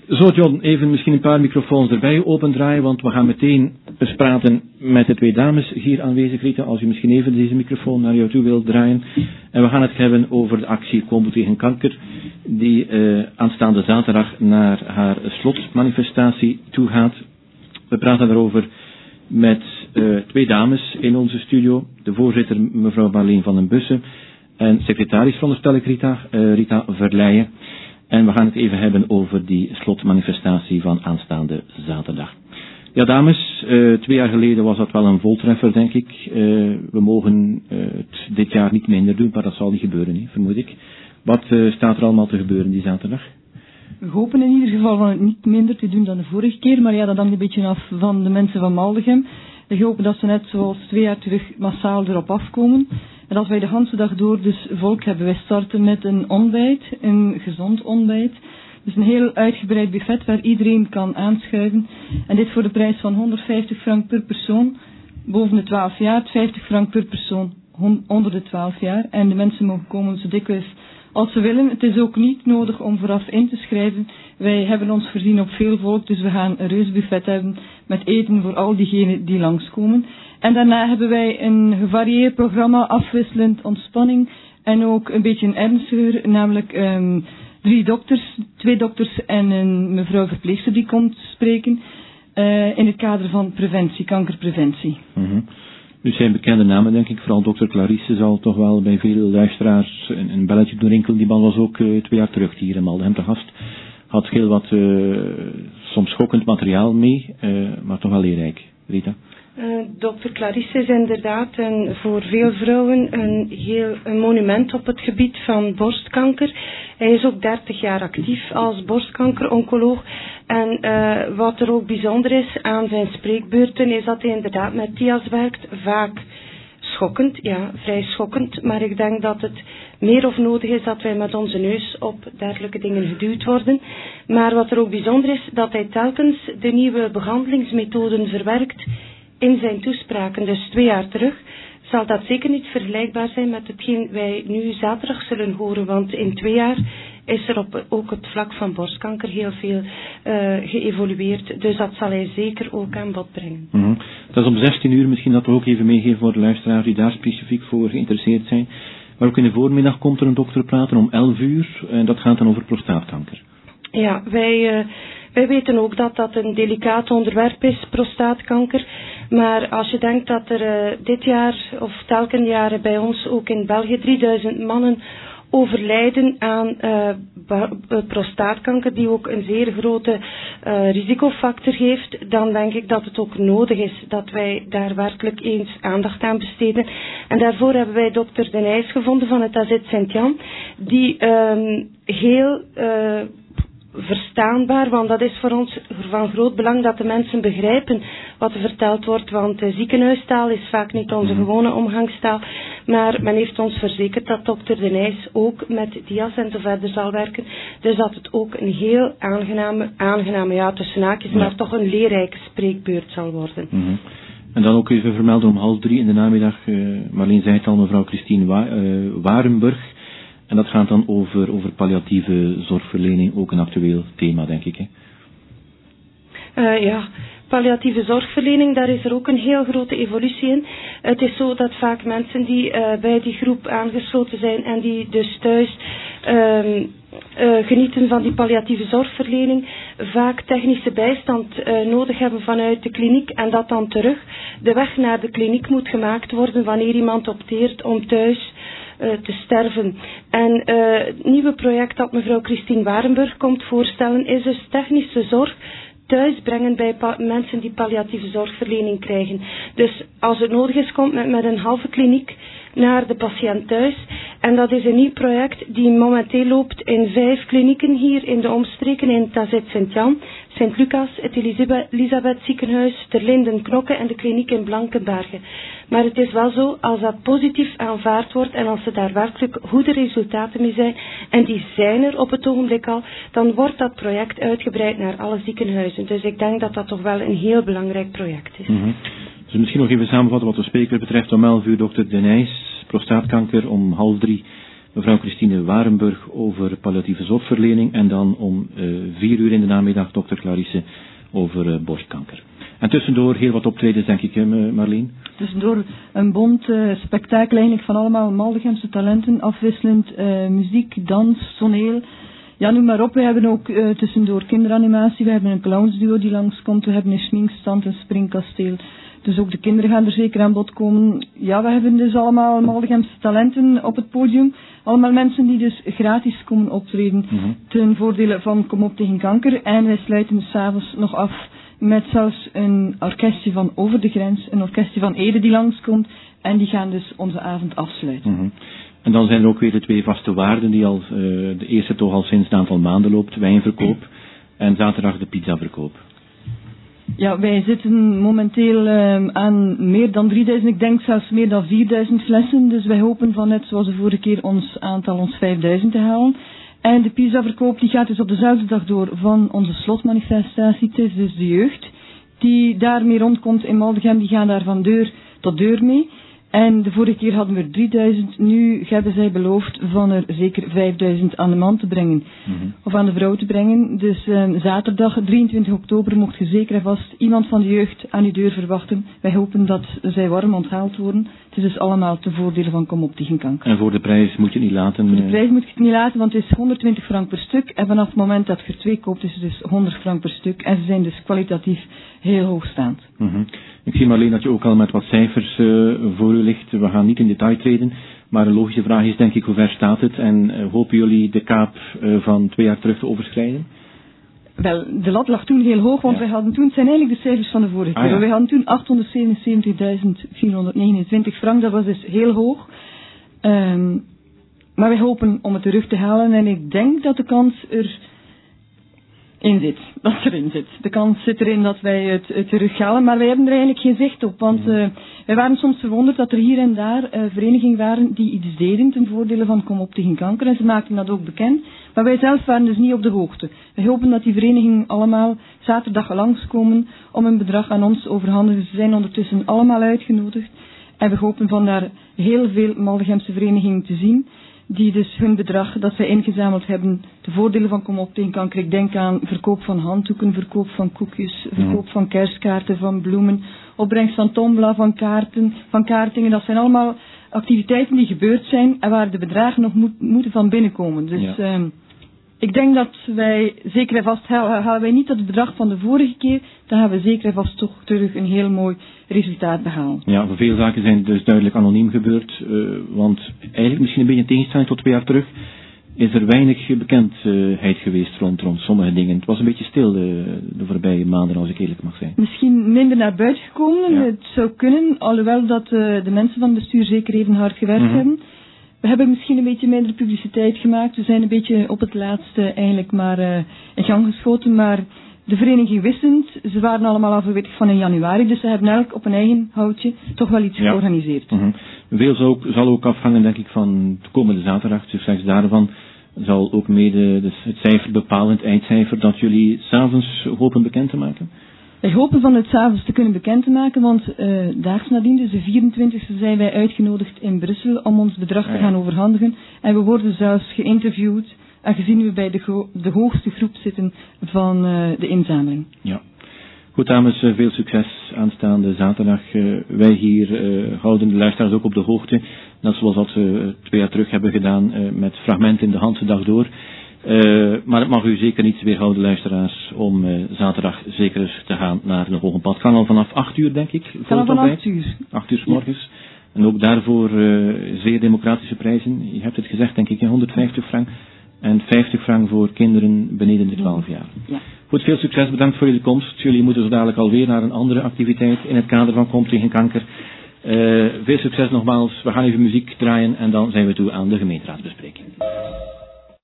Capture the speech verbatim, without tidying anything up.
Zo John, even misschien een paar microfoons erbij opendraaien, want we gaan meteen eens praten met de twee dames hier aanwezig. Rita, als u misschien even deze microfoon naar jou toe wilt draaien. En we gaan het hebben over de actie Combo tegen kanker, die uh, aanstaande zaterdag naar haar slotmanifestatie toe gaat. We praten daarover met uh, twee dames in onze studio. De voorzitter, mevrouw Marleen van den Bussen, en secretaris, veronderstel ik, Rita, uh, Rita Verleijen. En we gaan het even hebben over die slotmanifestatie van aanstaande zaterdag. Ja, dames, uh, twee jaar geleden was dat wel een voltreffer, denk ik. Uh, we mogen uh, het dit jaar niet minder doen, maar dat zal niet gebeuren, he, vermoed ik. Wat uh, staat er allemaal te gebeuren die zaterdag? We hopen in ieder geval van het niet minder te doen dan de vorige keer, maar ja, dat hangt een beetje af van de mensen van Maldegem. We hopen dat ze net zoals twee jaar terug massaal erop afkomen. En als wij de hele dag door dus volk hebben, wij starten met een ontbijt, een gezond ontbijt. Dus een heel uitgebreid buffet waar iedereen kan aanschuiven. En dit voor de prijs van honderdvijftig frank per persoon, boven de twaalf jaar, vijftig frank per persoon onder de twaalf jaar. En de mensen mogen komen zo dikwijls als ze willen. Het is ook niet nodig om vooraf in te schrijven. Wij hebben ons voorzien op veel volk, dus we gaan een reus buffet hebben met eten voor al diegenen die langskomen. En daarna hebben wij een gevarieerd programma, afwisselend ontspanning en ook een beetje een ernstiger, namelijk um, drie dokters, twee dokters en een mevrouw verpleegster die komt spreken uh, in het kader van preventie, kankerpreventie. Mm-hmm. Nu zijn bekende namen, denk ik. Vooral dokter Clarisse zal toch wel bij veel luisteraars een, een belletje doen rinkelen. Die man was ook uh, twee jaar terug hier in Maldegem te gast. Had heel wat uh, soms schokkend materiaal mee, uh, maar toch wel leerrijk. Rita? Uh, dokter Clarisse is inderdaad een, voor veel vrouwen een heel een monument op het gebied van borstkanker. Hij is ook dertig jaar actief als borstkankeroncoloog. En uh, wat er ook bijzonder is aan zijn spreekbeurten is dat hij inderdaad met T I A's werkt. Vaak schokkend, ja, vrij schokkend. Maar ik denk dat het meer of nodig is dat wij met onze neus op dergelijke dingen geduwd worden. Maar wat er ook bijzonder is, dat hij telkens de nieuwe behandelingsmethoden verwerkt in zijn toespraken. Dus twee jaar terug zal dat zeker niet vergelijkbaar zijn met hetgeen wij nu zaterdag zullen horen. Want in twee jaar is er op ook het vlak van borstkanker heel veel uh, geëvolueerd. Dus dat zal hij zeker ook aan bod brengen. Mm-hmm. Dat is om zestien uur, misschien dat we ook even meegeven voor de luisteraars die daar specifiek voor geïnteresseerd zijn. Maar ook in de voormiddag komt er een dokter praten om elf uur. En dat gaat dan over prostaatkanker. Ja, wij... Uh, Wij weten ook dat dat een delicaat onderwerp is, prostaatkanker. Maar als je denkt dat er uh, dit jaar of telkens jaren bij ons ook in België drieduizend mannen overlijden aan uh, prostaatkanker, die ook een zeer grote uh, risicofactor heeft, dan denk ik dat het ook nodig is dat wij daar werkelijk eens aandacht aan besteden. En daarvoor hebben wij dokter De Nijs gevonden van het A Z Sint-Jan, die um, heel... Uh, verstaanbaar, want dat is voor ons van groot belang dat de mensen begrijpen wat er verteld wordt, want de ziekenhuistaal is vaak niet onze gewone omgangstaal, maar men heeft ons verzekerd dat dokter De Nijs ook met D I A's en zo verder zal werken, dus dat het ook een heel aangename, aangename ja tussen haakjes, ja. maar toch een leerrijke spreekbeurt zal worden. Mm-hmm. En dan ook even vermelden om half drie in de namiddag, uh, Marleen zei het al, mevrouw Christine Wa- uh, Warenburg. En dat gaat dan over, over palliatieve zorgverlening, ook een actueel thema, denk ik. Hè? Uh, ja, palliatieve zorgverlening, daar is er ook een heel grote evolutie in. Het is zo dat vaak mensen die uh, bij die groep aangesloten zijn en die dus thuis uh, uh, genieten van die palliatieve zorgverlening, vaak technische bijstand uh, nodig hebben vanuit de kliniek en dat dan terug de weg naar de kliniek moet gemaakt worden wanneer iemand opteert om thuis Uh, te sterven. En uh, het nieuwe project dat mevrouw Christine Warenburg komt voorstellen is dus technische zorg thuis brengen bij pa- mensen die palliatieve zorgverlening krijgen. Dus als het nodig is, komt men met een halve kliniek naar de patiënt thuis. En dat is een nieuw project die momenteel loopt in vijf klinieken hier in de omstreken, in het A Z Sint-Jan, Sint-Lucas, het Elisabeth ziekenhuis, Ter Linden Knokke en de kliniek in Blankenberge. Maar het is wel zo, als dat positief aanvaard wordt en als er daar werkelijk goede resultaten mee zijn, en die zijn er op het ogenblik al, dan wordt dat project uitgebreid naar alle ziekenhuizen. Dus ik denk dat dat toch wel een heel belangrijk project is. Mm-hmm. Dus misschien nog even samenvatten wat de spreker betreft. Om elf uur dokter De Nijs, prostaatkanker. Om half drie mevrouw Christine Warenburg over palliatieve zorgverlening en dan om uh, vier uur in de namiddag dokter Clarisse over uh, borstkanker. En tussendoor heel wat optredens, denk ik, hè, Marleen? Tussendoor een bont uh, spektakel eigenlijk van allemaal Maldegemse talenten, afwisselend uh, muziek, dans, toneel. Ja, noem maar op. We hebben ook uh, tussendoor kinderanimatie, we hebben een clownsduo die langskomt, we hebben een schminkstand, een springkasteel. Dus ook de kinderen gaan er zeker aan bod komen. Ja, we hebben dus allemaal Maldegemse talenten op het podium. Allemaal mensen die dus gratis komen optreden mm-hmm. ten voordele van Kom op tegen kanker. En wij sluiten 's avonds nog af met zelfs een orkestje van Over de Grens, een orkestje van Ede die langskomt. En die gaan dus onze avond afsluiten. Mm-hmm. En dan zijn er ook weer de twee vaste waarden die al, uh, de eerste toch al sinds een aantal maanden loopt, wijnverkoop en zaterdag de pizzaverkoop. Ja, wij zitten momenteel uh, aan meer dan drieduizend, ik denk zelfs meer dan vierduizend flessen. Dus wij hopen van net zoals de vorige keer ons aantal ons vijfduizend te halen. En de pizzaverkoop die gaat dus op dezelfde dag door van onze slotmanifestatie. Het is dus de jeugd die daarmee rondkomt in Maldegem, die gaan daar van deur tot deur mee. En de vorige keer hadden we er drieduizend, nu hebben zij beloofd van er zeker vijfduizend aan de man te brengen. Mm-hmm. Of aan de vrouw te brengen. Dus uh, zaterdag drieëntwintig oktober mocht je zeker en vast iemand van de jeugd aan uw deur verwachten. Wij hopen dat zij warm onthaald worden. Het is dus allemaal ten voordele van Kom op tegen kanker. En voor de prijs moet je het niet laten? Voor de prijs moet je het niet laten, want het is honderdtwintig frank per stuk. En vanaf het moment dat je er twee koopt is het dus honderd frank per stuk. En ze zijn dus kwalitatief heel hoogstaand. Mm-hmm. Ik zie maar alleen dat je ook al met wat cijfers uh, voor u ligt. We gaan niet in detail treden, maar een logische vraag is denk ik hoe ver staat het en uh, hopen jullie de kaap uh, van twee jaar terug te overschrijden? Wel, de lat lag toen heel hoog, want ja. wij hadden toen, het zijn eigenlijk de cijfers van de vorige keer, ah, ja. wij hadden toen achthonderdzevenenzeventigduizend vierhonderdnegenentwintig frank, dat was dus heel hoog. Um, maar wij hopen om het terug te halen en ik denk dat de kans er in zit, dat erin zit. De kans zit erin dat wij het, het terughalen, maar wij hebben er eigenlijk geen zicht op, want uh, wij waren soms verwonderd dat er hier en daar uh, verenigingen waren die iets deden ten voordele van Kom op tegen kanker en ze maakten dat ook bekend, maar wij zelf waren dus niet op de hoogte. Wij hopen dat die verenigingen allemaal zaterdag langskomen om een bedrag aan ons overhandigen. Ze zijn ondertussen allemaal uitgenodigd en we hopen van daar heel veel Maldegemse verenigingen te zien, die dus hun bedrag dat zij ingezameld hebben, de voordelen van Kom op tegen kanker. Ik denk aan verkoop van handdoeken, verkoop van koekjes, verkoop van kerstkaarten, van bloemen, opbrengst van tombola, van kaarten, van kaartingen. Dat zijn allemaal activiteiten die gebeurd zijn en waar de bedragen nog moet, moeten van binnenkomen. Dus ja. um, ik denk dat wij zeker en vast halen wij niet dat het bedrag van de vorige keer, dan gaan we zeker en vast toch terug een heel mooi resultaat behalen. Ja, voor veel zaken zijn het dus duidelijk anoniem gebeurd, uh, want eigenlijk misschien een beetje in tegenstelling tot twee jaar terug is er weinig bekendheid geweest rond, rond sommige dingen. Het was een beetje stil de, de voorbije maanden, als ik eerlijk mag zijn. Misschien minder naar buiten gekomen, ja. Het zou kunnen, alhoewel dat uh, de mensen van het bestuur zeker even hard gewerkt mm-hmm. hebben. We hebben misschien een beetje minder publiciteit gemaakt. We zijn een beetje op het laatste eigenlijk maar uh, in gang geschoten. Maar de vereniging wisten het. Ze waren allemaal afgewetig van in januari. Dus ze hebben elk op een eigen houtje toch wel iets ja. georganiseerd. Mm-hmm. Veel zal ook, zal ook afhangen denk ik van de komende zaterdag. Dus slechts daarvan zal ook mede dus het cijfer bepalen, het eindcijfer, dat jullie 's avonds hopen bekend te maken? Wij hopen van het 's avonds te kunnen bekend te maken, want uh, daags nadien, dus de vierentwintigste, zijn wij uitgenodigd in Brussel om ons bedrag ja, ja. te gaan overhandigen. En we worden zelfs geïnterviewd, aangezien we bij de, go- de hoogste groep zitten van uh, de inzameling. Ja. Goed dames, veel succes aanstaande zaterdag. Uh, wij hier uh, houden de luisteraars ook op de hoogte, net zoals wat we uh, twee jaar terug hebben gedaan uh, met fragmenten in de Handse dag door. Uh, maar het mag u zeker niet weerhouden, luisteraars, om uh, zaterdag zeker te gaan naar de Hogenpad. Kan al vanaf acht uur, denk ik. Kan vanaf acht uur. acht uur 's morgens. Ja. En ook daarvoor uh, zeer democratische prijzen. Je hebt het gezegd, denk ik, honderdvijftig frank. En vijftig frank voor kinderen beneden de twaalf jaar. Ja. Goed, veel succes. Bedankt voor jullie komst. Jullie moeten zo dadelijk alweer naar een andere activiteit in het kader van Kom tegen kanker. Uh, veel succes nogmaals. We gaan even muziek draaien en dan zijn we toe aan de gemeenteraadsbespreking.